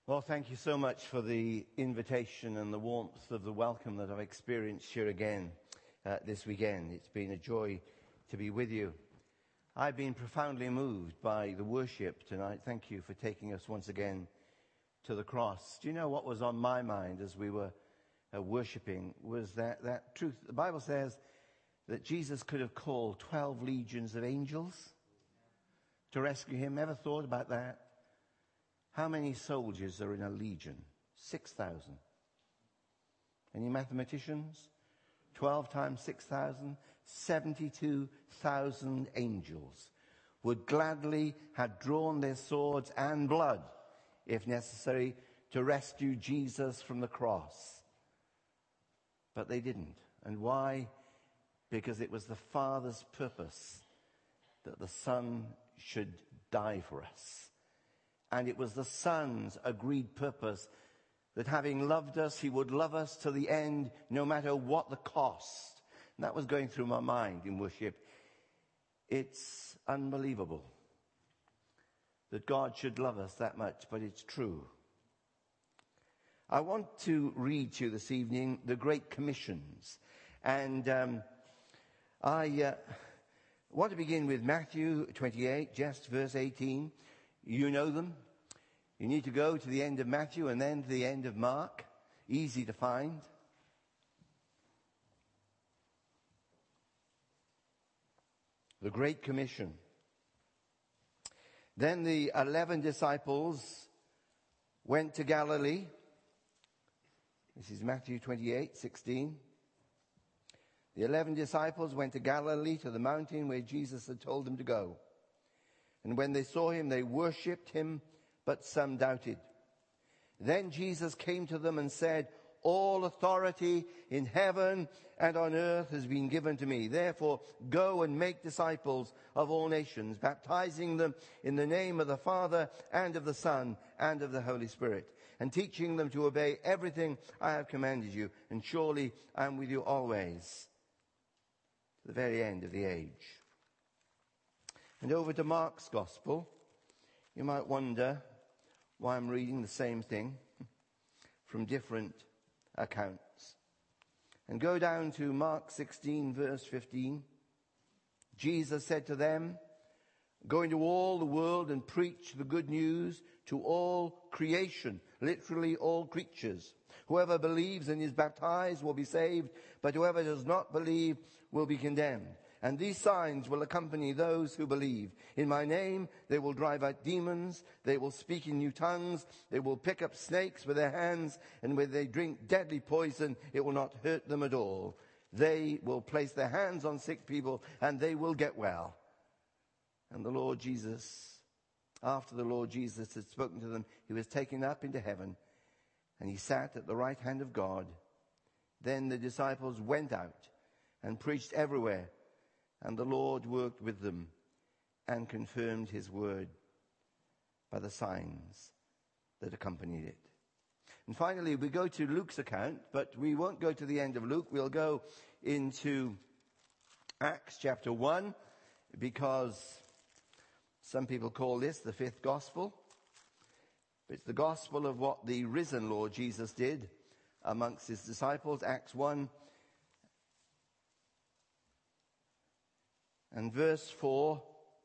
Well, thank you so much for the invitation and the warmth of the welcome that I've experienced here again this weekend. It's been a joy to be with you. I've been profoundly moved by the worship tonight. Thank you for taking us once again to the cross. Do you know what was on my mind as we were worshiping was that truth. The Bible says that Jesus could have called 12 legions of angels to rescue him. Ever thought about that? How many soldiers are in a legion? 6,000. Any mathematicians? 12 times 6,000, 72,000 angels would gladly have drawn their swords and blood, if necessary, to rescue Jesus from the cross. But they didn't. And why? Because it was the Father's purpose that the Son should die for us. And it was the Son's agreed purpose that having loved us, he would love us to the end, no matter what the cost. And that was going through my mind in worship. It's unbelievable that God should love us that much, but it's true. I want to read to you this evening the Great Commissions. And I want to begin with Matthew 28, just verse 18. You know them. You need to go to the end of Matthew and then to the end of Mark. Easy to find. The Great Commission. Then the 11 disciples went to Galilee. This is Matthew 28:16. The 11 disciples went to Galilee, to the mountain where Jesus had told them to go. And when they saw him, they worshipped him, but some doubted. Then Jesus came to them and said, all authority in heaven and on earth has been given to me. Therefore, go and make disciples of all nations, baptizing them in the name of the Father and of the Son and of the Holy Spirit, and teaching them to obey everything I have commanded you. And surely I am with you always, to the very end of the age. And over to Mark's Gospel. You might wonder why I'm reading the same thing from different accounts. And go down to Mark 16, verse 15. Jesus said to them, go into all the world and preach the good news to all creation, literally all creatures. Whoever believes and is baptized will be saved, but whoever does not believe will be condemned. And these signs will accompany those who believe. In my name, they will drive out demons. They will speak in new tongues. They will pick up snakes with their hands. And when they drink deadly poison, it will not hurt them at all. They will place their hands on sick people and they will get well. And the Lord Jesus, after the Lord Jesus had spoken to them, he was taken up into heaven and he sat at the right hand of God. Then the disciples went out and preached everywhere. And the Lord worked with them and confirmed his word by the signs that accompanied it. And finally, we go to Luke's account, but we won't go to the end of Luke. We'll go into Acts chapter 1, because some people call this the fifth gospel. It's the gospel of what the risen Lord Jesus did amongst his disciples. Acts 1. And verse 4,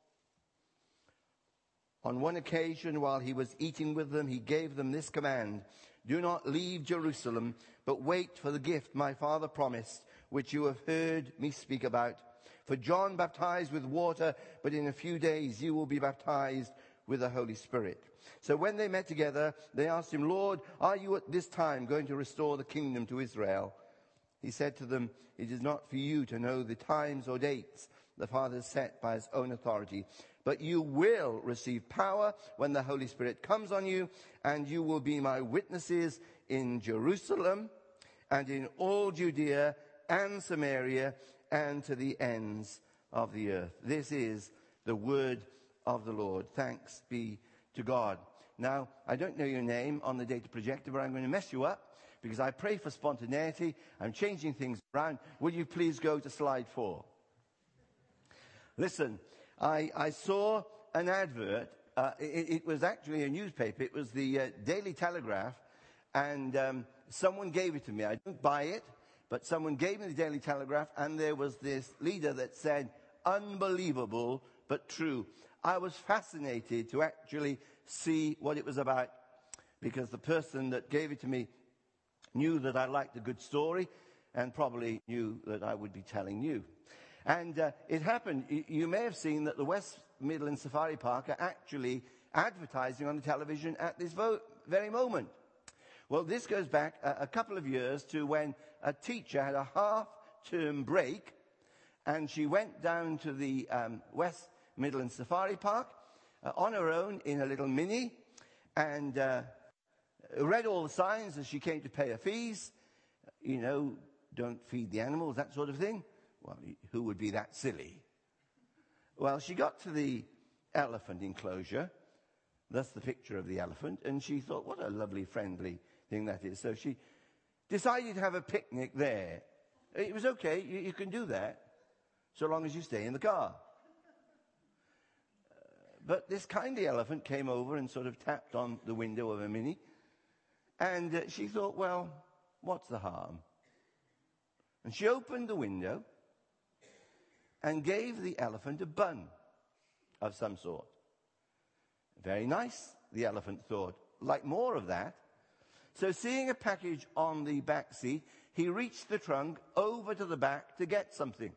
on one occasion while he was eating with them, he gave them this command, do not leave Jerusalem, but wait for the gift my Father promised, which you have heard me speak about. For John baptized with water, but in a few days you will be baptized with the Holy Spirit. So when they met together, they asked him, Lord, are you at this time going to restore the kingdom to Israel? He said to them, it is not for you to know the times or dates the Father set by his own authority. But you will receive power when the Holy Spirit comes on you, and you will be my witnesses in Jerusalem and in all Judea and Samaria and to the ends of the earth. This is the word of the Lord. Thanks be to God. Now, I don't know your name on the data projector, but I'm going to mess you up because I pray for spontaneity. I'm changing things around. Will you please go to slide 4? Listen, I saw an advert it was actually a newspaper. It was the Daily Telegraph, and someone gave it to me. I didn't buy it, but someone gave me the Daily Telegraph, and there was this leader that said, "Unbelievable, but true." I was fascinated to actually see what it was about, because the person that gave it to me knew that I liked a good story and probably knew that I would be telling you. And it happened, you may have seen that the West Midlands Safari Park are actually advertising on the television at this very moment. Well, this goes back a couple of years to when a teacher had a half-term break, and she went down to the West Midlands Safari Park on her own in a little Mini, and read all the signs as she came to pay her fees. You know, don't feed the animals, that sort of thing. Well, who would be that silly? Well, she got to the elephant enclosure. That's the picture of the elephant. And she thought, what a lovely, friendly thing that is. So she decided to have a picnic there. It was okay, you can do that, so long as you stay in the car. But this kindly elephant came over and sort of tapped on the window of a Mini. And she thought, well, what's the harm? And she opened the window and gave the elephant a bun of some sort. Very nice, the elephant thought. Like more of that. So seeing a package on the back seat, he reached the trunk over to the back to get something.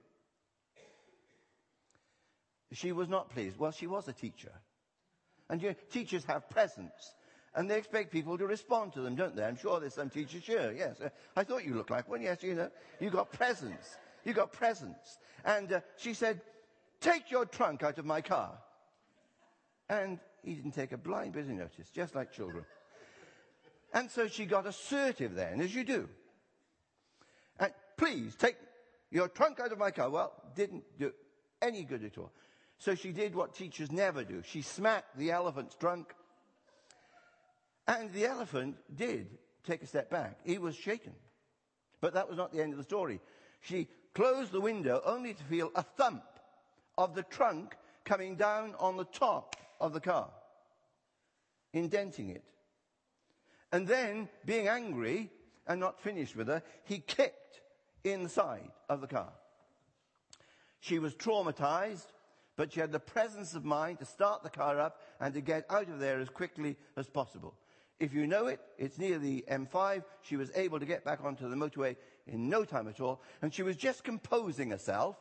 She was not pleased. Well, she was a teacher. And teachers have presents. And they expect people to respond to them, don't they? I'm sure there's some teachers here. Yes, I thought you looked like one. Yes, you know, you got presents. You got presents. And she said, take your trunk out of my car. And he didn't take a blind bit of notice, just like children. And so she got assertive then, as you do. And please, take your trunk out of my car. Well, didn't do any good at all. So she did what teachers never do. She smacked the elephant's trunk. And the elephant did take a step back. He was shaken. But that was not the end of the story. She closed the window only to feel a thump of the trunk coming down on the top of the car, indenting it. And then, being angry and not finished with her, he kicked inside of the car. She was traumatized, but she had the presence of mind to start the car up and to get out of there as quickly as possible. If you know it, it's near the M5. She was able to get back onto the motorway in no time at all. And she was just composing herself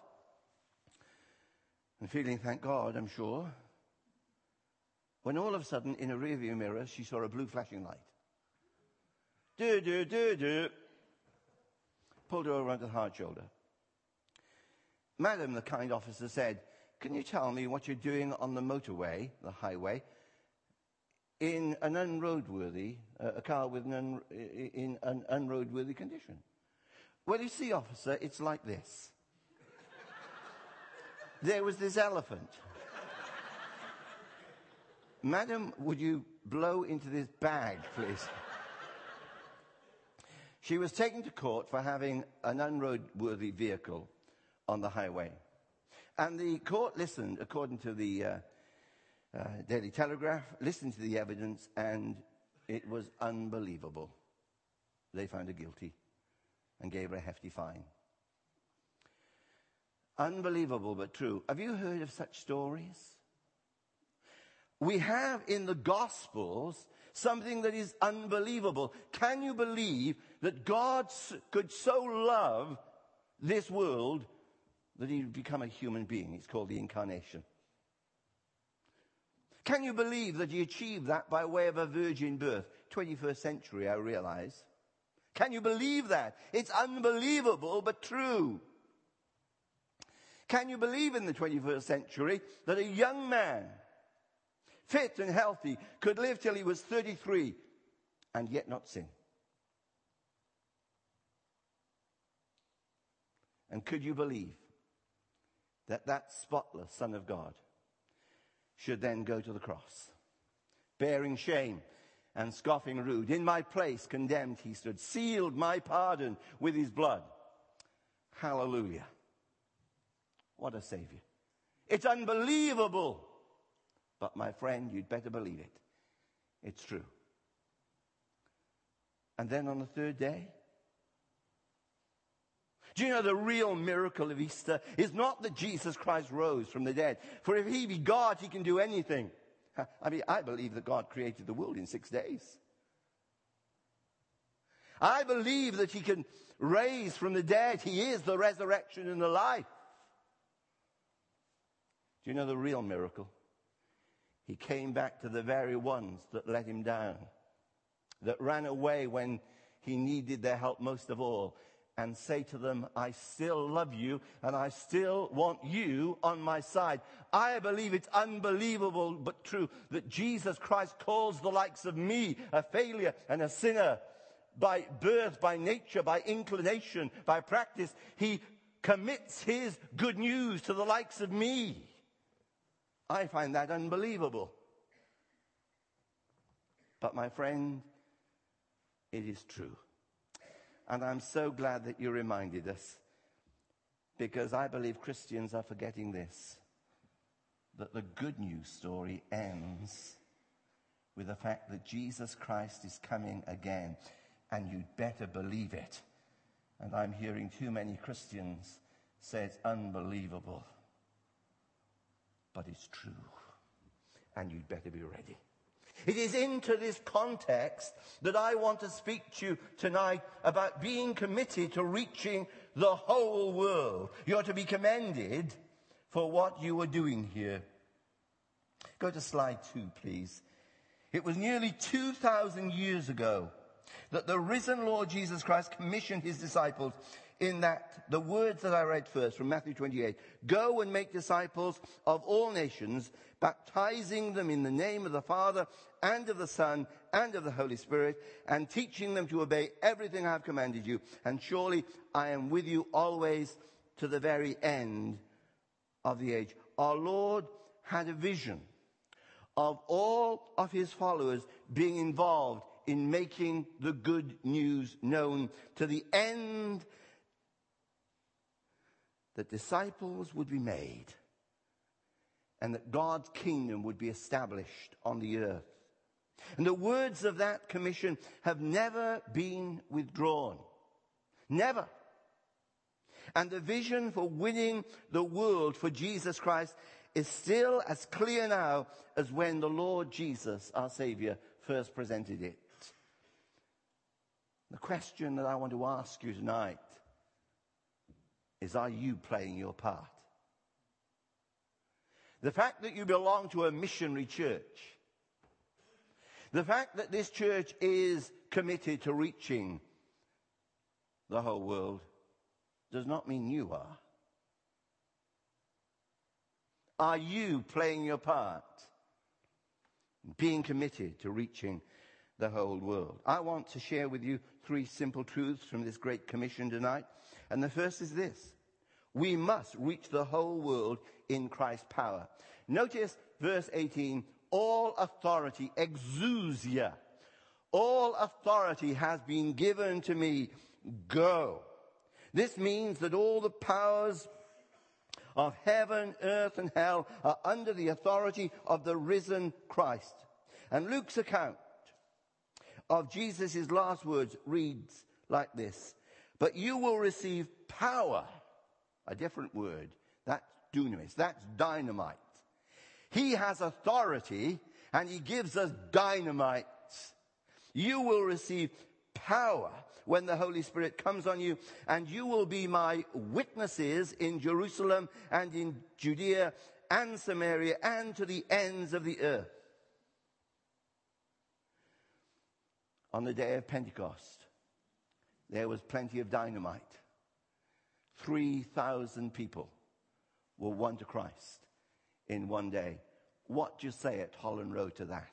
and feeling, thank God, I'm sure, when all of a sudden, in a rearview mirror, she saw a blue flashing light. Do. Pulled her over onto the hard shoulder. Madam, the kind officer said, can you tell me what you're doing on the motorway, the highway, in an unroadworthy, a car with in an unroadworthy condition? Well, you see, officer, it's like this. There was this elephant. Madam, would you blow into this bag, please? She was taken to court for having an unroadworthy vehicle on the highway. And the court listened, according to the Daily Telegraph, listened to the evidence, and it was unbelievable. They found her guilty and gave her a hefty fine. Unbelievable, but true. Have you heard of such stories? We have in the Gospels something that is unbelievable. Can you believe that God could so love this world that he would become a human being? It's called the Incarnation. Can you believe that he achieved that by way of a virgin birth? 21st century, I realize. Can you believe that? It's unbelievable, but true. Can you believe in the 21st century that a young man, fit and healthy, could live till he was 33 and yet not sin? And could you believe that that spotless Son of God should then go to the cross, bearing shame and scoffing rude? In my place condemned he stood, sealed my pardon with his blood. Hallelujah. What a Savior. It's unbelievable, But my friend, you'd better believe it. It's true. And then on the third day, do you know the real miracle of Easter is not that Jesus Christ rose from the dead? For if he be God, he can do anything. I mean, I believe that God created the world in 6 days. I believe that he can raise from the dead. He is the resurrection and the life. Do you know the real miracle? He came back to the very ones that let him down, that ran away when he needed their help most of all, and say to them, I still love you and I still want you on my side. I believe it's unbelievable but true that Jesus Christ calls the likes of me, a failure and a sinner, by birth, by nature, by inclination, by practice. He commits his good news to the likes of me. I find that unbelievable. But my friend, it is true. And I'm so glad that you reminded us, because I believe Christians are forgetting this, that the good news story ends with the fact that Jesus Christ is coming again, and you'd better believe it. And I'm hearing too many Christians say it's unbelievable, but it's true, and you'd better be ready. It is into this context that I want to speak to you tonight about being committed to reaching the whole world. You're to be commended for what you are doing here. Go to slide 2, please. It was nearly 2,000 years ago that the risen Lord Jesus Christ commissioned his disciples in that the words that I read first from Matthew 28, go and make disciples of all nations, baptizing them in the name of the Father and of the Son and of the Holy Spirit, and teaching them to obey everything I have commanded you. And surely I am with you always to the very end of the age. Our Lord had a vision of all of his followers being involved in making the good news known to the end that disciples would be made and that God's kingdom would be established on the earth. And the words of that commission have never been withdrawn. Never. And the vision for winning the world for Jesus Christ is still as clear now as when the Lord Jesus, our Savior, first presented it. The question that I want to ask you tonight is, are you playing your part? The fact that you belong to a missionary church, the fact that this church is committed to reaching the whole world, does not mean you are. Are you playing your part, being committed to reaching the whole world? I want to share with you 3 simple truths from this great commission tonight. And the first is this: we must reach the whole world in Christ's power. Notice verse 18, all authority, exousia, all authority has been given to me, go. This means that all the powers of heaven, earth, and hell are under the authority of the risen Christ. And Luke's account of Jesus' last words reads like this: but you will receive power. A different word. That's dunamis. That's dynamite. He has authority and he gives us dynamite. You will receive power when the Holy Spirit comes on you, and you will be my witnesses in Jerusalem and in Judea and Samaria and to the ends of the earth. On the day of Pentecost, there was plenty of dynamite. 3,000 people were won to Christ in one day. What do you say at Holland Road to that?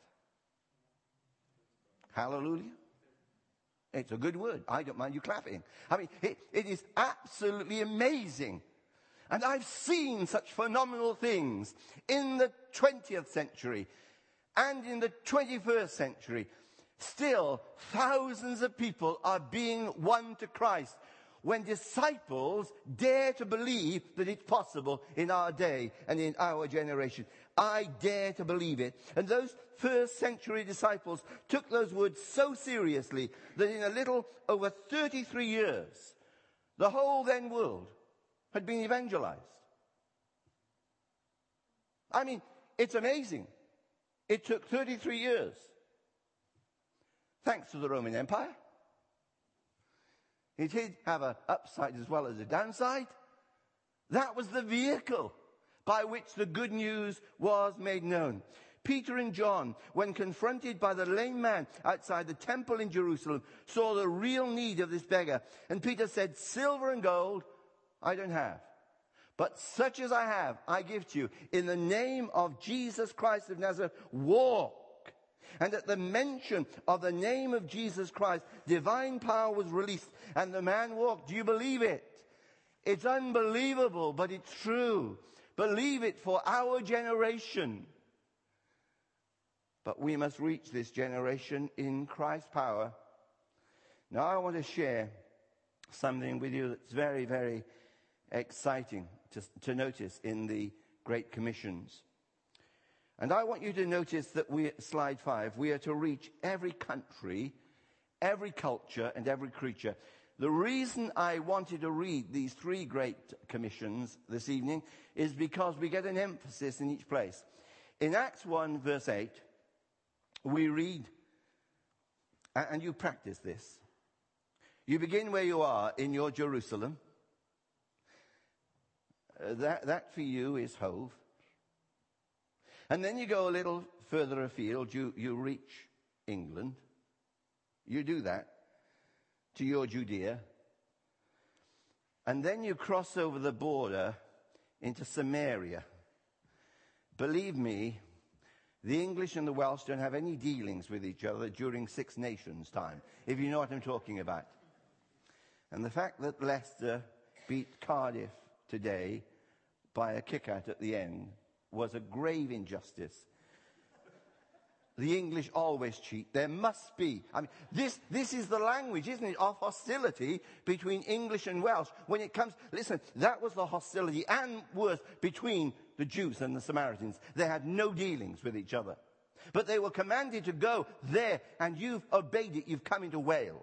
Hallelujah. It's a good word. I don't mind you clapping. I mean, it is absolutely amazing. And I've seen such phenomenal things in the 20th century and in the 21st century. Still, thousands of people are being won to Christ. when disciples dare to believe that it's possible in our day and in our generation. I dare to believe it. And those first century disciples took those words so seriously that in a little over 33 years, the whole then world had been evangelized. I mean, it's amazing. It took 33 years. Thanks to the Roman Empire. It did have an upside as well as a downside. That was the vehicle by which the good news was made known. Peter and John, when confronted by the lame man outside the temple in Jerusalem, saw the real need of this beggar. And Peter said, "Silver and gold I don't have, but such as I have, I give to you. In the name of Jesus Christ of Nazareth, walk." And at the mention of the name of Jesus Christ, divine power was released, and the man walked. Do you believe it? It's unbelievable, but it's true. Believe it for our generation. But we must reach this generation in Christ's power. Now I want to share something with you that's very, very exciting to notice in the Great Commissions. And I want you to notice that slide 5, we are to reach every country, every culture, and every creature. The reason I wanted to read these 3 Great Commissions this evening is because we get an emphasis in each place. In Acts 1, verse 8, we read, and you practice this. You begin where you are in your Jerusalem. That for you is Hove. And then you go a little further afield, you reach England. You do that to your Judea. And then you cross over the border into Samaria. Believe me, the English and the Welsh don't have any dealings with each other during Six Nations time, if you know what I'm talking about. And the fact that Leicester beat Cardiff today by a kick-out at the end was a grave injustice. The English always cheat. There must be. I mean, this is the language, isn't it, of hostility between English and Welsh. When it comes, listen, that was the hostility and worse between the Jews and the Samaritans. They had no dealings with each other. But they were commanded to go there, and you've obeyed it. You've come into Wales.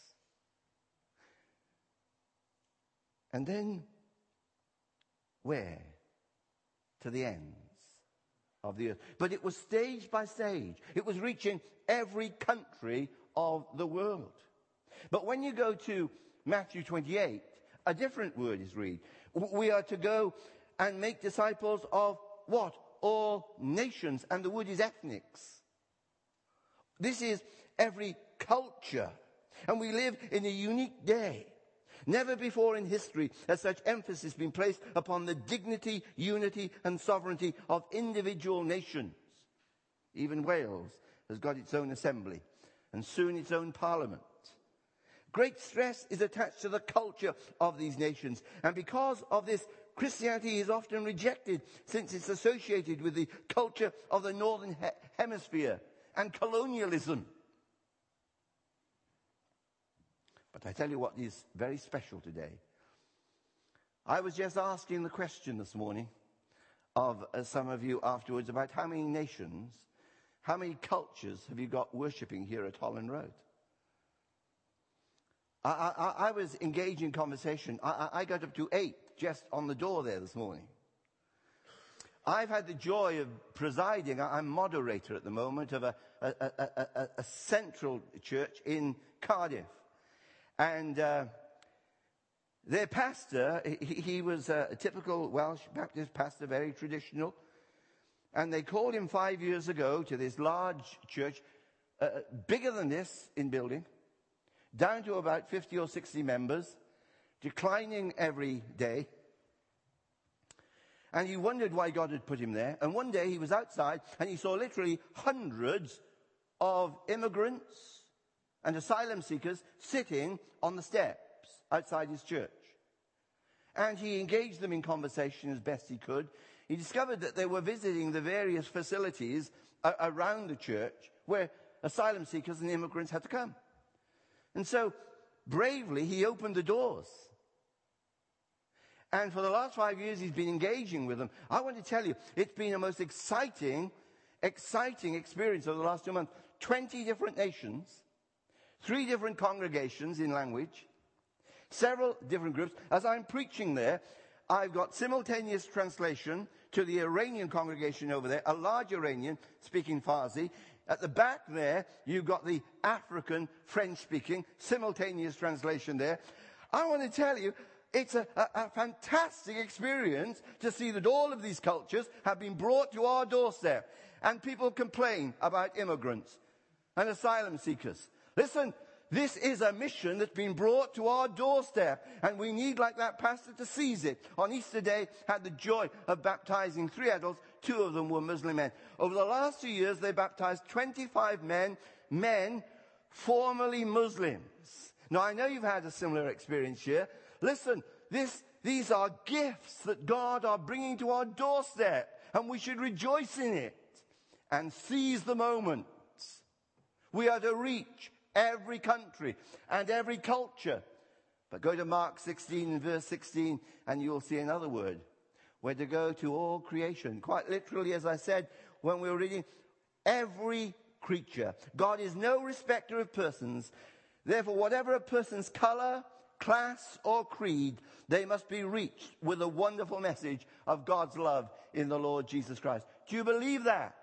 And then, where? To the ends of the earth. But it was stage by stage. It was reaching every country of the world. But when you go to Matthew 28, a different word is read. We are to go and make disciples of what? All nations. And the word is ethnics. This is every culture. And we live in a unique day. Never before in history has such emphasis been placed upon the dignity, unity, and sovereignty of individual nations. Even Wales has got its own assembly, and soon its own parliament. Great stress is attached to the culture of these nations, and because of this, Christianity is often rejected, since it's associated with the culture of the Northern Hemisphere and colonialism. But I tell you what is very special today. I was just asking the question this morning of some of you afterwards about how many nations, how many cultures have you got worshipping here at Holland Road? I was engaged in conversation. I got up to 8 just on the door there this morning. I've had the joy of presiding. I'm moderator at the moment of a central church in Cardiff. And their pastor, he was a typical Welsh Baptist pastor, very traditional. And they called him 5 years ago to this large church, bigger than this in building, down to about 50 or 60 members, declining every day. And he wondered why God had put him there. And one day he was outside and he saw literally hundreds of immigrants and asylum seekers sitting on the steps outside his church. And he engaged them in conversation as best he could. He discovered that they were visiting the various facilities around the church where asylum seekers and immigrants had to come. And so, bravely, he opened the doors And for the last 5 years, he's been engaging with them. I want to tell you, it's been the most exciting experience of the last 2 months. 20 different nations, 3 different congregations in language, several different groups. As I'm preaching there, I've got simultaneous translation to the Iranian congregation over there, a large Iranian speaking Farsi. At the back there, you've got the African French-speaking simultaneous translation there. I want to tell you, it's a fantastic experience to see that all of these cultures have been brought to our doorstep. And people complain about immigrants and asylum seekers. Listen, this is a mission that's been brought to our doorstep. And we need, like that pastor, to seize it. On Easter Day, had the joy of baptizing 3 adults. 2 of them were Muslim men. Over the last 2 years, they baptized 25 men formerly Muslims. Now, I know you've had a similar experience here. Listen, these are gifts that God are bringing to our doorstep, and we should rejoice in it and seize the moment. We are to reach every country and every culture. But go to Mark 16 and verse 16, and you'll see another word. We're to go to all creation. Quite literally, as I said when we were reading, every creature. God is no respecter of persons. Therefore, whatever a person's color, class, or creed, they must be reached with a wonderful message of God's love in the Lord Jesus Christ. Do you believe that?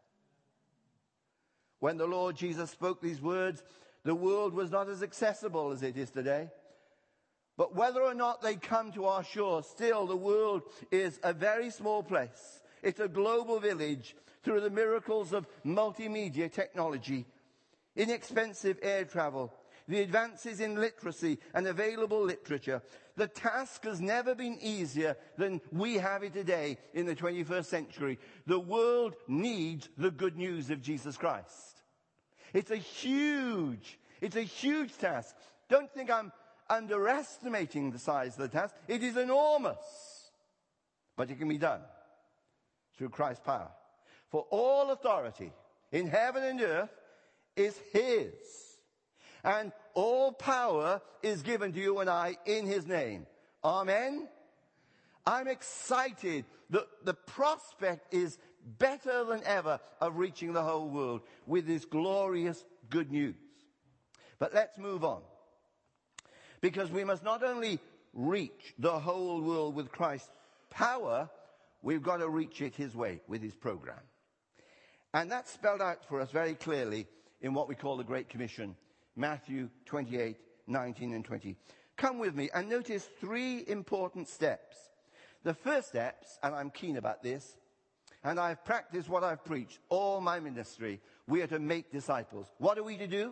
When the Lord Jesus spoke these words, the world was not as accessible as it is today. But whether or not they come to our shore, still the world is a very small place. It's a global village through the miracles of multimedia technology, inexpensive air travel, the advances in literacy and available literature. The task has never been easier than we have it today in the 21st century. The world needs the good news of Jesus Christ. It's a huge task. Don't think I'm underestimating the size of the task. It is enormous. But it can be done through Christ's power. For all authority in heaven and earth is His. And all power is given to you and I in His name. Amen? I'm excited that the prospect is better than ever of reaching the whole world with this glorious good news. But let's move on. Because we must not only reach the whole world with Christ's power, we've got to reach it His way, with His program. And that's spelled out for us very clearly in what we call the Great Commission, Matthew 28, 19 and 20. Come with me and notice 3 important steps. The first steps, and I'm keen about this, and I've practiced what I've preached all my ministry, we are to make disciples. What are we to do?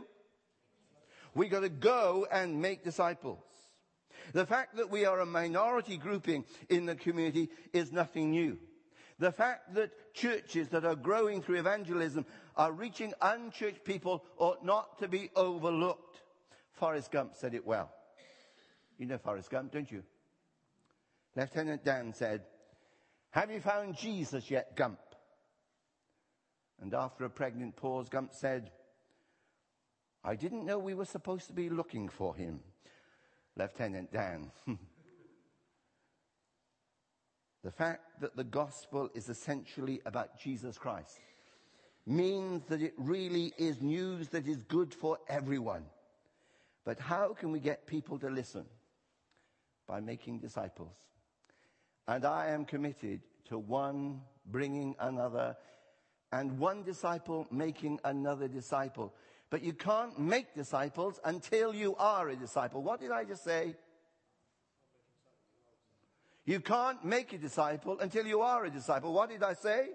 We got to go and make disciples. The fact that we are a minority grouping in the community is nothing new. The fact that churches that are growing through evangelism are reaching unchurched people ought not to be overlooked. Forrest Gump said it well. You know Forrest Gump, don't you? Lieutenant Dan said, "Have you found Jesus yet, Gump?" And after a pregnant pause, Gump said, "I didn't know we were supposed to be looking for him." Lieutenant Dan. The fact that the gospel is essentially about Jesus Christ means that it really is news that is good for everyone. But how can we get people to listen? By making disciples. And I am committed to one bringing another, and one disciple making another disciple. But you can't make disciples until you are a disciple. What did I just say? You can't make a disciple until you are a disciple. What did I say?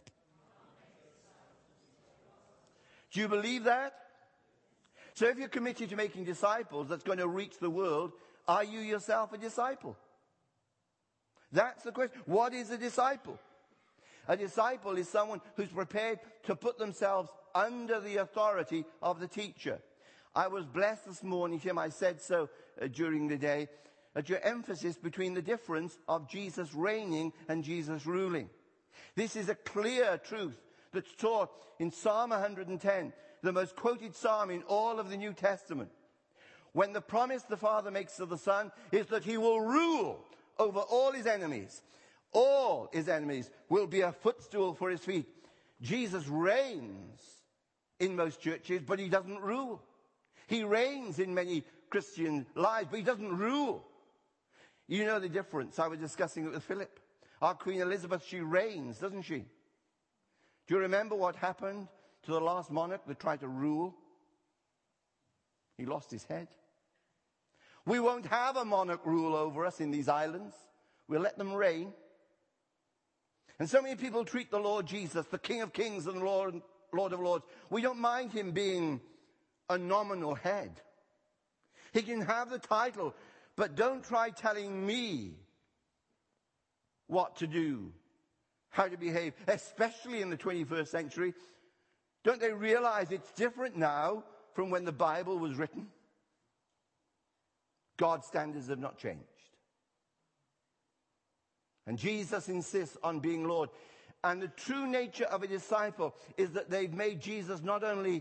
Do you believe that? So if you're committed to making disciples that's going to reach the world, are you yourself a disciple? That's the question. What is a disciple? A disciple is someone who's prepared to put themselves under the authority of the teacher. I was blessed this morning, Tim, I said so during the day, at your emphasis between the difference of Jesus reigning and Jesus ruling. This is a clear truth that's taught in Psalm 110, the most quoted psalm in all of the New Testament. When the promise the Father makes to the Son is that He will rule over all his enemies. All his enemies will be a footstool for his feet. Jesus reigns in most churches, but he doesn't rule. He reigns in many Christian lives, but he doesn't rule. You know the difference. I was discussing it with Philip. Our Queen Elizabeth, she reigns, doesn't she? Do you remember what happened to the last monarch that tried to rule? He lost his head. We won't have a monarch rule over us in these islands. We'll let them reign. And so many people treat the Lord Jesus, the King of Kings and Lord of Lords. We don't mind him being a nominal head. He can have the title, but don't try telling me what to do, how to behave, especially in the 21st century. Don't they realize it's different now from when the Bible was written? God's standards have not changed. And Jesus insists on being Lord. And the true nature of a disciple is that they've made Jesus not only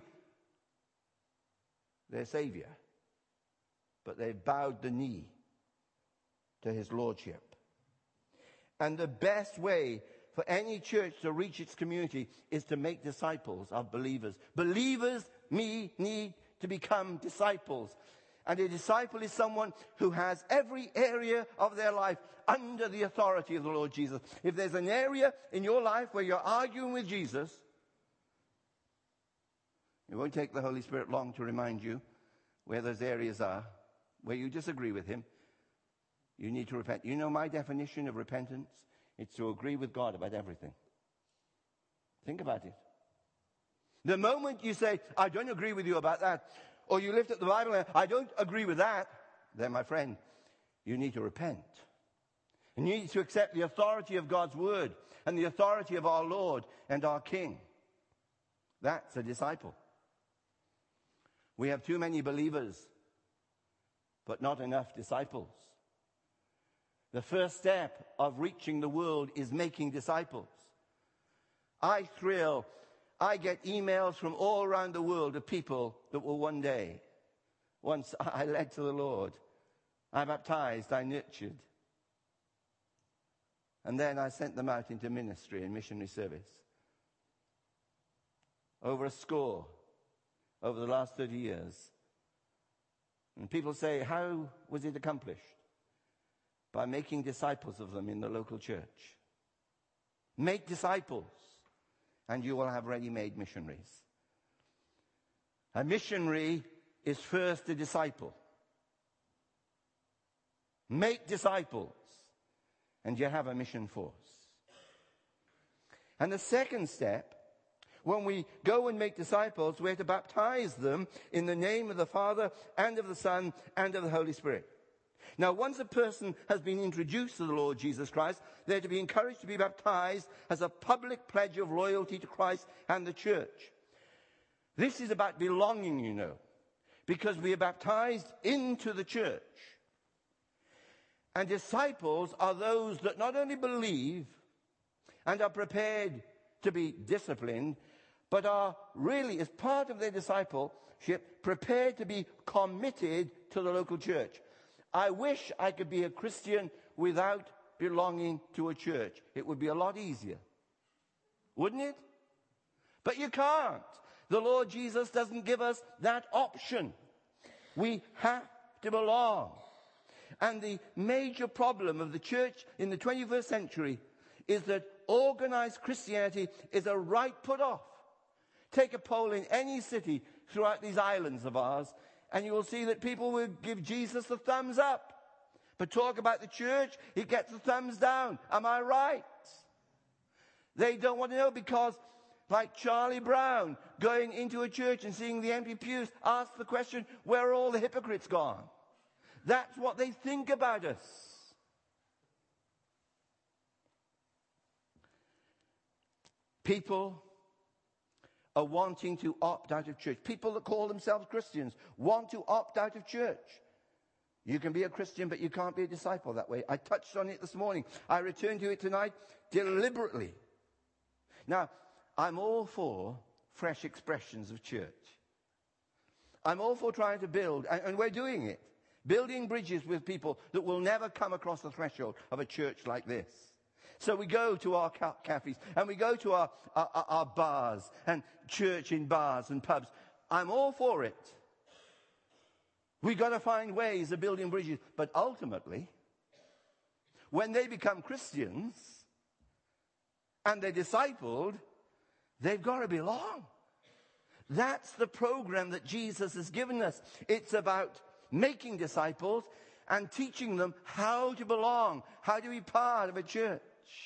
their Savior, but they've bowed the knee to his lordship. And the best way for any church to reach its community is to make disciples of believers. Believers need to become disciples. And a disciple is someone who has every area of their life under the authority of the Lord Jesus. If there's an area in your life where you're arguing with Jesus, it won't take the Holy Spirit long to remind you where those areas are, where you disagree with him. You need to repent. You know my definition of repentance? It's to agree with God about everything. Think about it. The moment you say, I don't agree with you about that, or you lift up the Bible and I don't agree with that, then, my friend, you need to repent. And you need to accept the authority of God's word and the authority of our Lord and our King. That's a disciple. We have too many believers, but not enough disciples. The first step of reaching the world is making disciples. I get emails from all around the world of people that will one day, once I led to the Lord, I baptized, I nurtured. And then I sent them out into ministry and missionary service. Over a score, over the last 30 years. And people say, how was it accomplished? By making disciples of them in the local church. Make disciples, and you will have ready-made missionaries. A missionary is first a disciple. Make disciples, and you have a mission force. And the second step, when we go and make disciples, we're to baptize them in the name of the Father and of the Son and of the Holy Spirit. Now, once a person has been introduced to the Lord Jesus Christ, they're to be encouraged to be baptized as a public pledge of loyalty to Christ and the church. This is about belonging, you know, because we are baptized into the church. And disciples are those that not only believe and are prepared to be disciplined, but are really, as part of their discipleship, prepared to be committed to the local church. I wish I could be a Christian without belonging to a church. It would be a lot easier. Wouldn't it? But you can't. The Lord Jesus doesn't give us that option. We have to belong. And the major problem of the church in the 21st century is that organized Christianity is a right put off. Take a poll in any city throughout these islands of ours, and you will see that people will give Jesus the thumbs up. But talk about the church, he gets the thumbs down. Am I right? They don't want to know because, like Charlie Brown, going into a church and seeing the empty pews, ask the question, where are all the hypocrites gone? That's what they think about us. People are wanting to opt out of church. People that call themselves Christians want to opt out of church. You can be a Christian, but you can't be a disciple that way. I touched on it this morning. I return to it tonight deliberately. Now, I'm all for fresh expressions of church. I'm all for trying to build, and we're doing it. Building bridges with people that will never come across the threshold of a church like this. So we go to our cafes and we go to our bars and church in bars and pubs. I'm all for it. We've got to find ways of building bridges. But ultimately, when they become Christians and they're discipled, they've got to belong. That's the program that Jesus has given us. It's about making disciples and teaching them how to belong, how to be part of a church.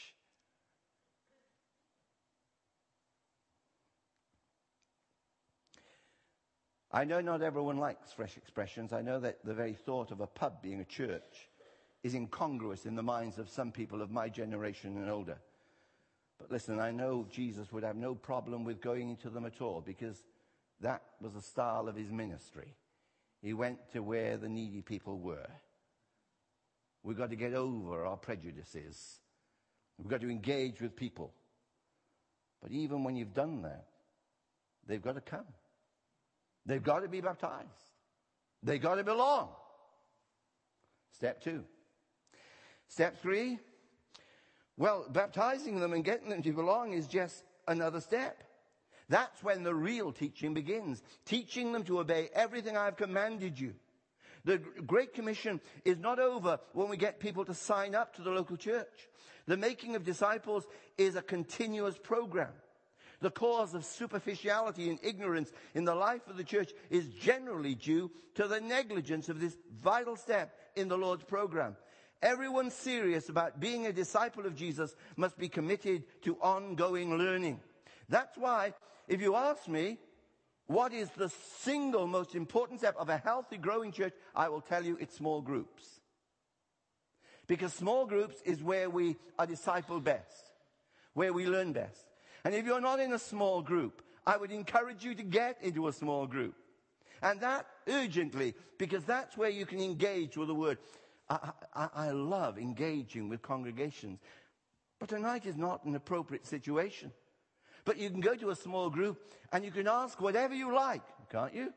I know not everyone likes fresh expressions. I know that the very thought of a pub being a church is incongruous in the minds of some people of my generation and older. But listen, I know Jesus would have no problem with going into them at all, because that was the style of his ministry. He went to where the needy people were. We've got to get over our prejudices. We've got to engage with people. But even when you've done that, they've got to come. They've got to be baptized. They've got to belong. Step 2. Step 3, well, baptizing them and getting them to belong is just another step. That's when the real teaching begins. Teaching them to obey everything I've commanded you. The Great Commission is not over when we get people to sign up to the local church. The making of disciples is a continuous program. The cause of superficiality and ignorance in the life of the church is generally due to the negligence of this vital step in the Lord's program. Everyone serious about being a disciple of Jesus must be committed to ongoing learning. That's why, if you ask me, what is the single most important step of a healthy, growing church, I will tell you it's small groups. Because small groups is where we are discipled best, where we learn best. And if you're not in a small group, I would encourage you to get into a small group. And that urgently, because that's where you can engage with the Word. I love engaging with congregations. But tonight is not an appropriate situation. But you can go to a small group and you can ask whatever you like, can't you?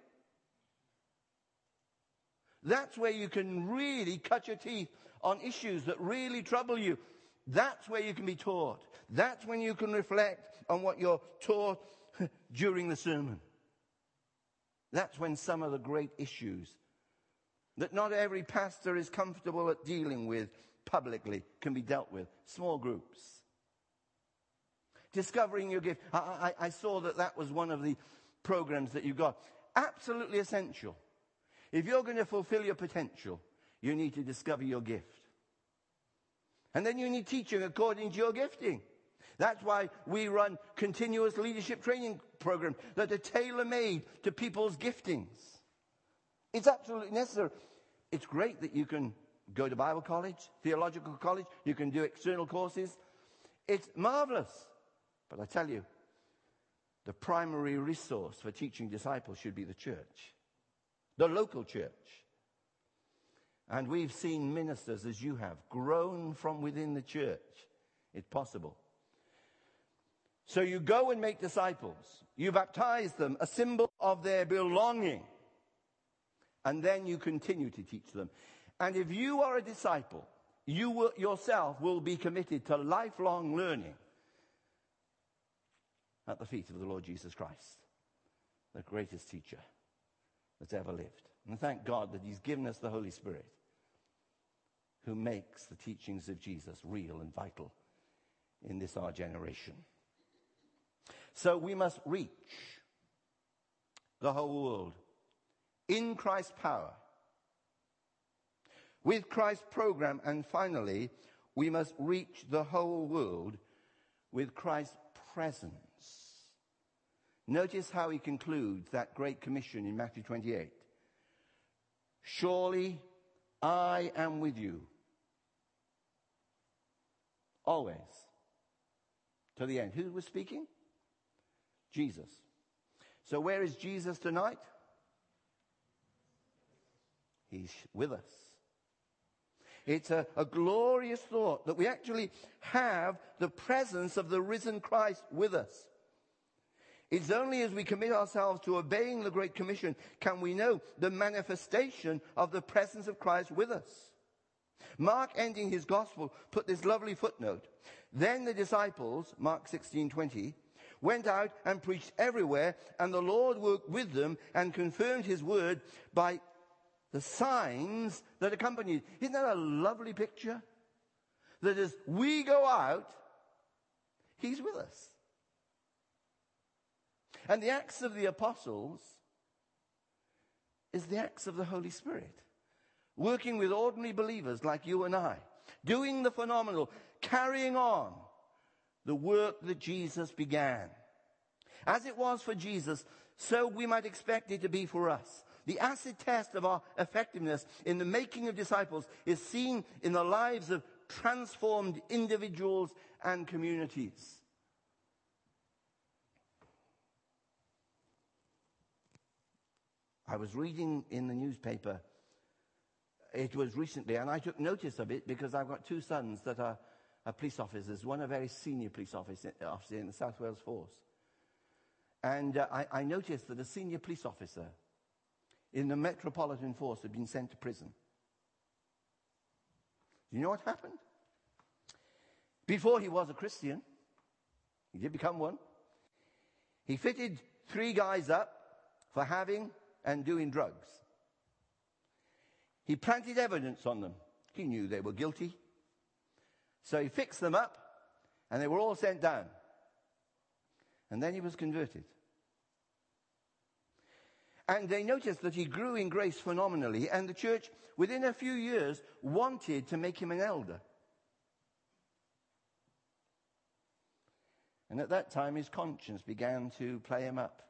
That's where you can really cut your teeth on issues that really trouble you. That's where you can be taught. That's when you can reflect on what you're taught during the sermon. That's when some of the great issues that not every pastor is comfortable at dealing with publicly can be dealt with. Small groups. Discovering your gift. I saw that was one of the programs that you got. Absolutely essential. If you're going to fulfill your potential, you need to discover your gift. And then you need teaching according to your gifting. That's why we run continuous leadership training programs that are tailor-made to people's giftings. It's absolutely necessary. It's great that you can go to Bible college, theological college. You can do external courses. It's marvelous. But I tell you, the primary resource for teaching disciples should be the church, the local church. And we've seen ministers, as you have, grown from within the church. It's possible. So you go and make disciples. You baptize them, a symbol of their belonging. And then you continue to teach them. And if you are a disciple, you will, yourself will be committed to lifelong learning at the feet of the Lord Jesus Christ, the greatest teacher that's ever lived. And thank God that he's given us the Holy Spirit, who makes the teachings of Jesus real and vital in this our generation. So we must reach the whole world in Christ's power, with Christ's program, and finally, we must reach the whole world with Christ's presence. Notice how he concludes that great commission in Matthew 28. Surely I am with you always to the end. Who was speaking? Jesus. So where is Jesus tonight? He's with us. It's a glorious thought that we actually have the presence of the risen Christ with us. It's only as we commit ourselves to obeying the Great Commission can we know the manifestation of the presence of Christ with us. Mark, ending his gospel, put this lovely footnote. Then the disciples, Mark 16:20, went out and preached everywhere, and the Lord worked with them and confirmed his word by the signs that accompanied. Isn't that a lovely picture? That as we go out, he's with us. And the Acts of the Apostles is the acts of the Holy Spirit, working with ordinary believers like you and I, doing the phenomenal, carrying on the work that Jesus began. As it was for Jesus, so we might expect it to be for us. The acid test of our effectiveness in the making of disciples is seen in the lives of transformed individuals and communities. I was reading in the newspaper, it was recently, and I took notice of it because I've got two sons that are police officers, one a very senior police officer in the South Wales Force. And I noticed that a senior police officer in the Metropolitan Force had been sent to prison. Do you know what happened? Before he was a Christian, he did become one, he fitted 3 guys up for having and doing drugs. He planted evidence on them. He knew they were guilty. So he fixed them up, and they were all sent down. And then he was converted. And they noticed that he grew in grace phenomenally, and the church, within a few years, wanted to make him an elder. And at that time, his conscience began to play him up.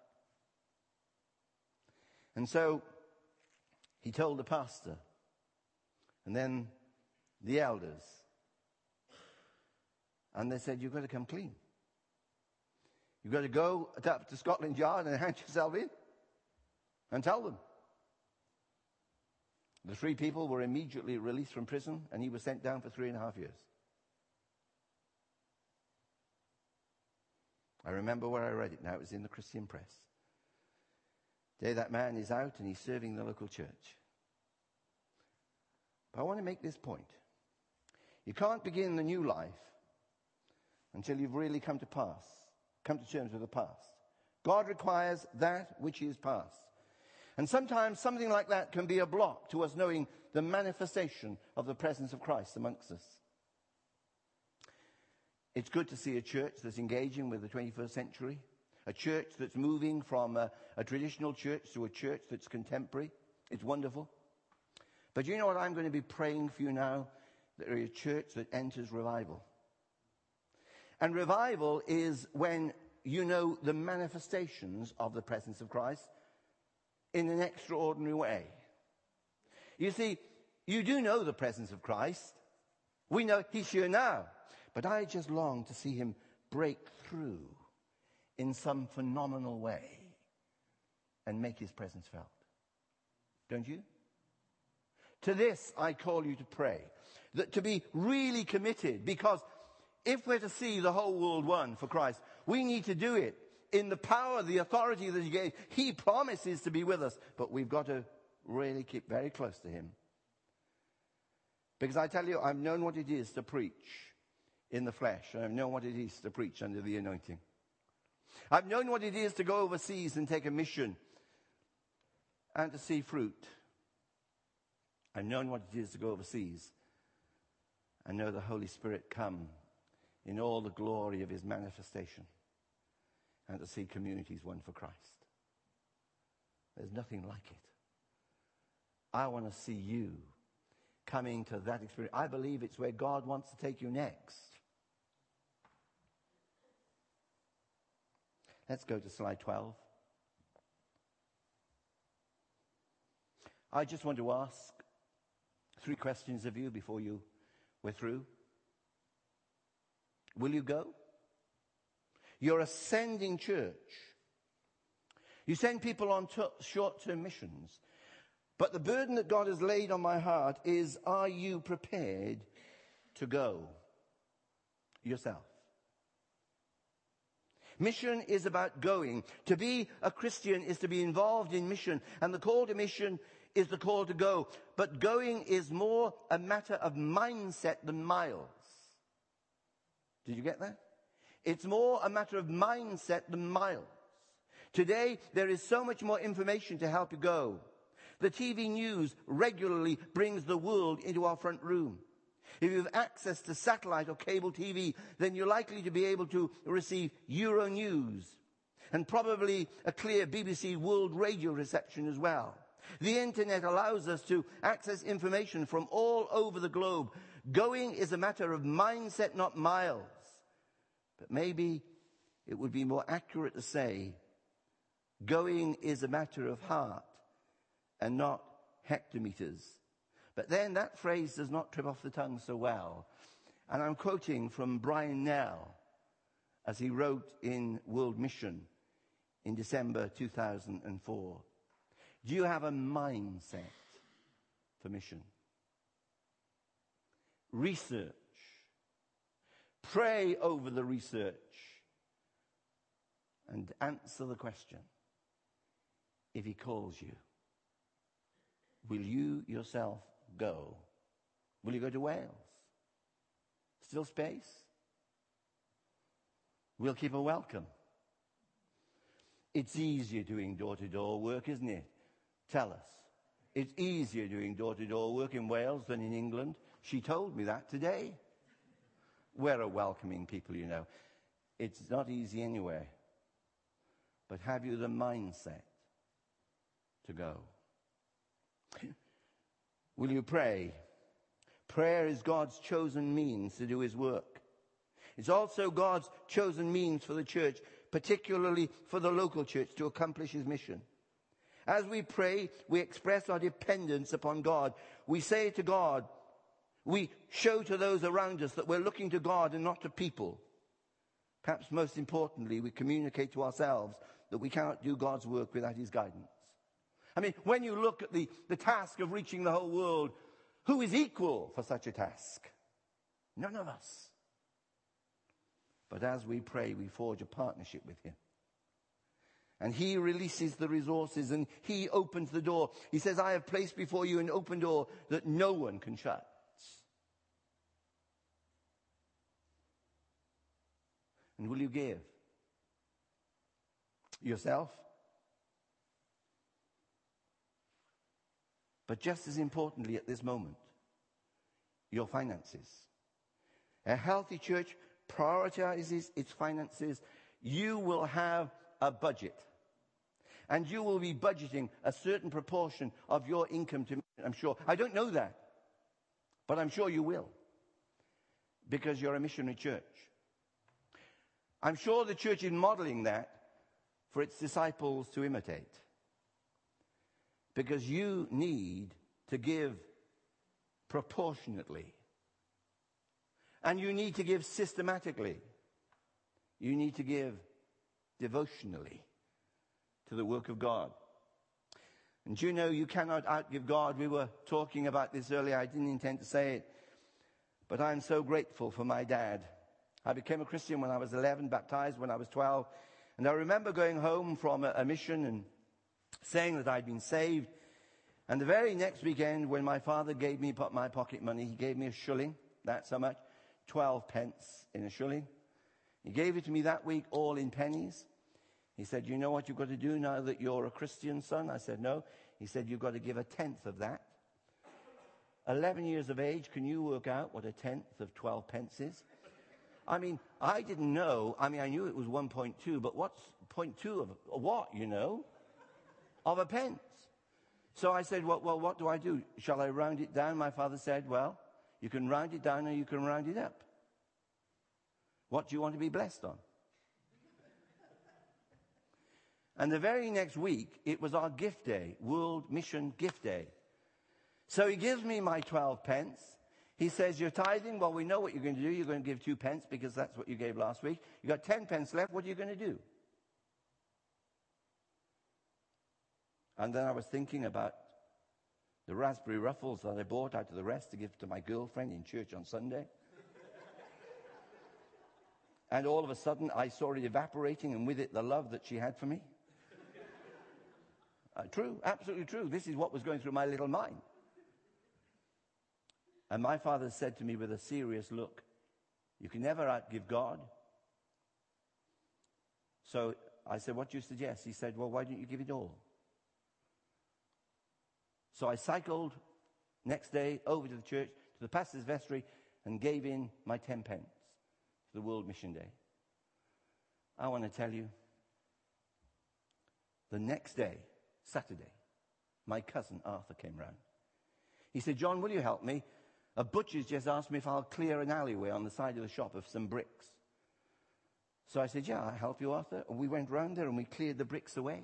And so he told the pastor, and then the elders. And they said, you've got to come clean. You've got to go up to Scotland Yard and hand yourself in and tell them. The 3 people were immediately released from prison, and he was sent down for 3.5 years. I remember where I read it now. It was in the Christian Press. Today that man is out and he's serving the local church. But I want to make this point. You can't begin the new life until you've really come to terms with the past. God requires that which is past. And sometimes something like that can be a block to us knowing the manifestation of the presence of Christ amongst us. It's good to see a church that's engaging with the 21st century. A church that's moving from a traditional church to a church that's contemporary. It's wonderful. But you know what I'm going to be praying for you now? That you're a church that enters revival. And revival is when you know the manifestations of the presence of Christ in an extraordinary way. You see, you do know the presence of Christ. We know he's here now. But I just long to see him break through in some phenomenal way and make his presence felt. Don't you? To this I call you to pray, that to be really committed, because if we're to see the whole world won for Christ, we need to do it in the power, the authority that he gave. He promises to be with us, but we've got to really keep very close to him. Because I tell you, I've known what it is to preach in the flesh, and I've known what it is to preach under the anointing. I've known what it is to go overseas and take a mission and to see fruit. I've known what it is to go overseas and know the Holy Spirit come in all the glory of his manifestation and to see communities won for Christ. There's nothing like it. I want to see you coming to that experience. I believe it's where God wants to take you next. Let's go to slide 12. I just want to ask 3 questions of you before we're through. Will you go? You're a sending church. You send people on short-term missions. But the burden that God has laid on my heart is, are you prepared to go yourself? Mission is about going. To be a Christian is to be involved in mission. And the call to mission is the call to go. But going is more a matter of mindset than miles. Did you get that? It's more a matter of mindset than miles. Today, there is so much more information to help you go. The TV news regularly brings the world into our front room. If you have access to satellite or cable TV, then you're likely to be able to receive Euronews and probably a clear BBC World Radio reception as well. The internet allows us to access information from all over the globe. Going is a matter of mindset, not miles. But maybe it would be more accurate to say, going is a matter of heart and not hectometers. But then that phrase does not trip off the tongue so well. And I'm quoting from Brian Nell, as he wrote in World Mission in December 2004. Do you have a mindset for mission? Research. Pray over the research. And answer the question. If he calls you, will you yourself go? Will you go to Wales? Still space? We'll keep a welcome. It's easier doing door-to-door work, isn't it? Tell us. It's easier doing door-to-door work in Wales than in England. She told me that today. We're a welcoming people, you know. It's not easy anywhere. But have you the mindset to go? Will you pray? Prayer is God's chosen means to do his work. It's also God's chosen means for the church, particularly for the local church, to accomplish his mission. As we pray, we express our dependence upon God. We say to God, we show to those around us that we're looking to God and not to people. Perhaps most importantly, we communicate to ourselves that we cannot do God's work without his guidance. I mean, when you look at the task of reaching the whole world, who is equal for such a task? None of us. But as we pray, we forge a partnership with him. And he releases the resources and he opens the door. He says, I have placed before you an open door that no one can shut. And will you give? Yourself? But just as importantly at this moment, your finances. A healthy church prioritizes its finances. You will have a budget. And you will be budgeting a certain proportion of your income to, I'm sure. I don't know that. But I'm sure you will. Because you're a missionary church. I'm sure the church is modeling that for its disciples to imitate. Because you need to give proportionately. And you need to give systematically. You need to give devotionally to the work of God. And you know you cannot outgive God. We were talking about this earlier. I didn't intend to say it. But I'm so grateful for my dad. I became a Christian when I was 11, baptized when I was 12. And I remember going home from a mission and saying that I'd been saved. And the very next weekend when my father gave me my pocket money, he gave me a shilling. That's how much? 12 pence in a shilling. He gave it to me that week all in pennies. He said, you know what you've got to do now that you're a Christian, son? I said, no. He said, you've got to give a tenth of that. 11 years of age, can you work out what a tenth of 12 pence is? I mean, I didn't know. I mean, I knew it was 1.2, but what's 0.2 of what, you know? Of a pence. So I said, well, what do I do? Shall I round it down? My father said, well, you can round it down or you can round it up. What do you want to be blessed on? And the very next week, it was our gift day, World Mission Gift Day. So he gives me my 12 pence. He says, you're tithing? Well, we know what you're going to do. You're going to give 2 pence because that's what you gave last week. You got 10 pence left. What are you going to do? And then I was thinking about the raspberry ruffles that I bought out of the rest to give to my girlfriend in church on Sunday. And all of a sudden, I saw it evaporating, and with it, the love that she had for me. True, absolutely true. This is what was going through my little mind. And my father said to me with a serious look, you can never outgive God. So I said, what do you suggest? He said, well, why don't you give it all? So I cycled next day over to the church, to the pastor's vestry, and gave in my 10 pence to the World Mission Day. I want to tell you, the next day, Saturday, my cousin Arthur came round. He said, John, will you help me? A butcher's just asked me if I'll clear an alleyway on the side of the shop of some bricks. So I said, yeah, I'll help you, Arthur. And we went round there and we cleared the bricks away.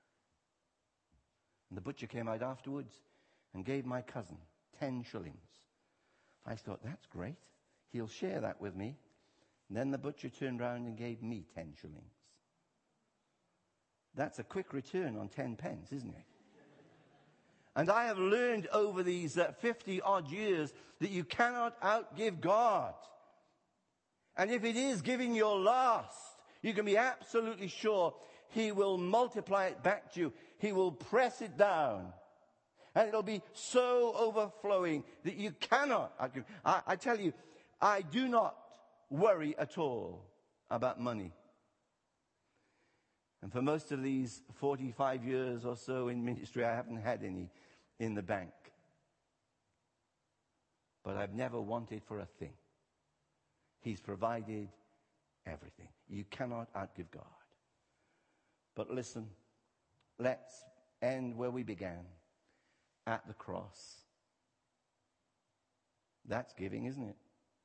And the butcher came out afterwards and gave my cousin 10 shillings. I thought, that's great. He'll share that with me. And then the butcher turned round and gave me 10 shillings. That's a quick return on 10 pence, isn't it? And I have learned over these 50-odd years that you cannot outgive God. And if it is giving your last, you can be absolutely sure He will multiply it back to you. He will press it down. And it'll be so overflowing that you cannot outgive. I tell you, I do not worry at all about money. And for most of these 45 years or so in ministry, I haven't had any in the bank. But I've never wanted for a thing. He's provided everything. You cannot outgive God. But listen, let's end where we began, at the cross. That's giving, isn't it?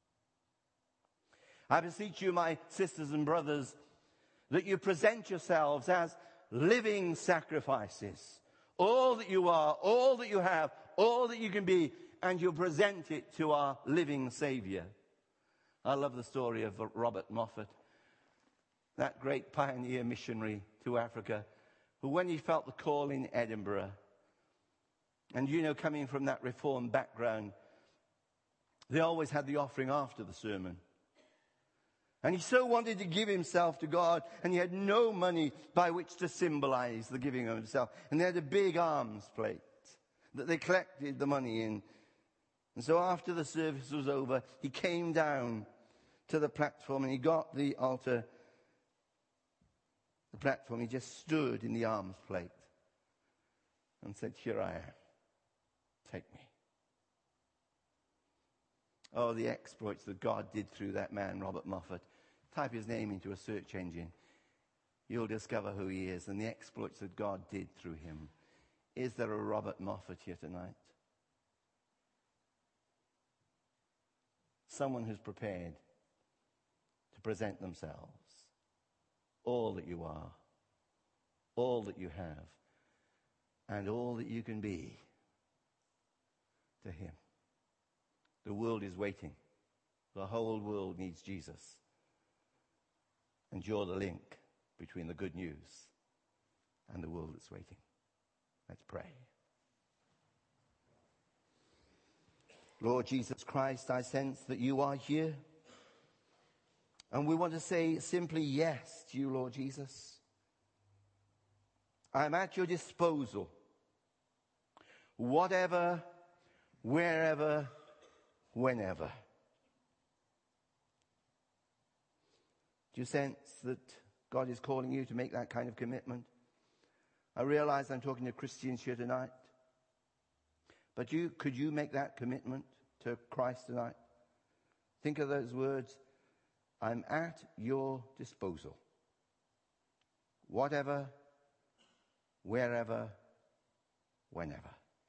I beseech you, my sisters and brothers, that you present yourselves as living sacrifices. All that you are, all that you have, all that you can be, and you present it to our living Savior. I love the story of Robert Moffat, that great pioneer missionary to Africa, who when he felt the call in Edinburgh, and you know, coming from that Reformed background, they always had the offering after the sermon. And he so wanted to give himself to God, and he had no money by which to symbolize the giving of himself. And they had a big alms plate that they collected the money in. And so after the service was over, he came down to the platform and he got the altar, the platform. He just stood in the alms plate and said, here I am. Take me. Oh, the exploits that God did through that man, Robert Moffat. Type his name into a search engine. You'll discover who he is and the exploits that God did through him. Is there a Robert Moffat here tonight? Someone who's prepared to present themselves. All that you are. All that you have. And all that you can be to him. The world is waiting. The whole world needs Jesus. And you're the link between the good news and the world that's waiting. Let's pray. Lord Jesus Christ, I sense that you are here. And we want to say simply yes to you, Lord Jesus. I'm at your disposal. Whatever, wherever, whenever. Do you sense that God is calling you to make that kind of commitment? I realize I'm talking to Christians here tonight. But could you make that commitment to Christ tonight? Think of those words. I'm at your disposal. Whatever, wherever, whenever.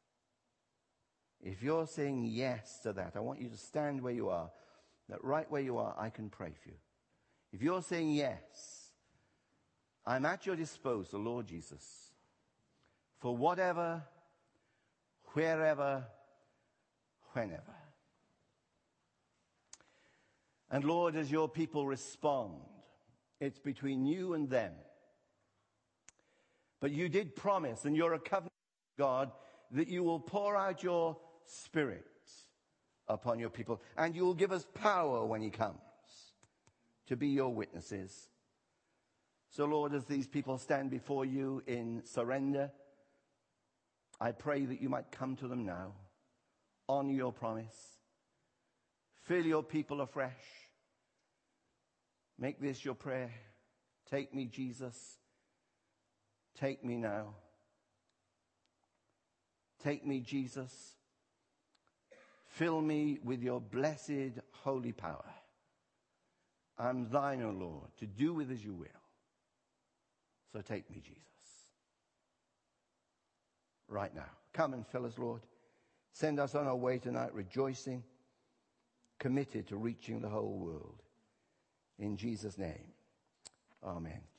If you're saying yes to that, I want you to stand where you are. That right where you are, I can pray for you. If you're saying yes, I'm at your disposal, Lord Jesus, for whatever, wherever, whenever. And Lord, as your people respond, it's between you and them. But you did promise, and you're a covenant God, that you will pour out your Spirit upon your people, and you will give us power when he comes to be your witnesses. So, Lord, as these people stand before you in surrender, I pray that you might come to them now, honor your promise, fill your people afresh. Make this your prayer. Take me, Jesus. Take me now. Take me, Jesus. Fill me with your blessed holy power. I'm thine, O Lord, to do with as you will. So take me, Jesus. Right now. Come and fill us, Lord. Send us on our way tonight rejoicing, committed to reaching the whole world. In Jesus' name, amen.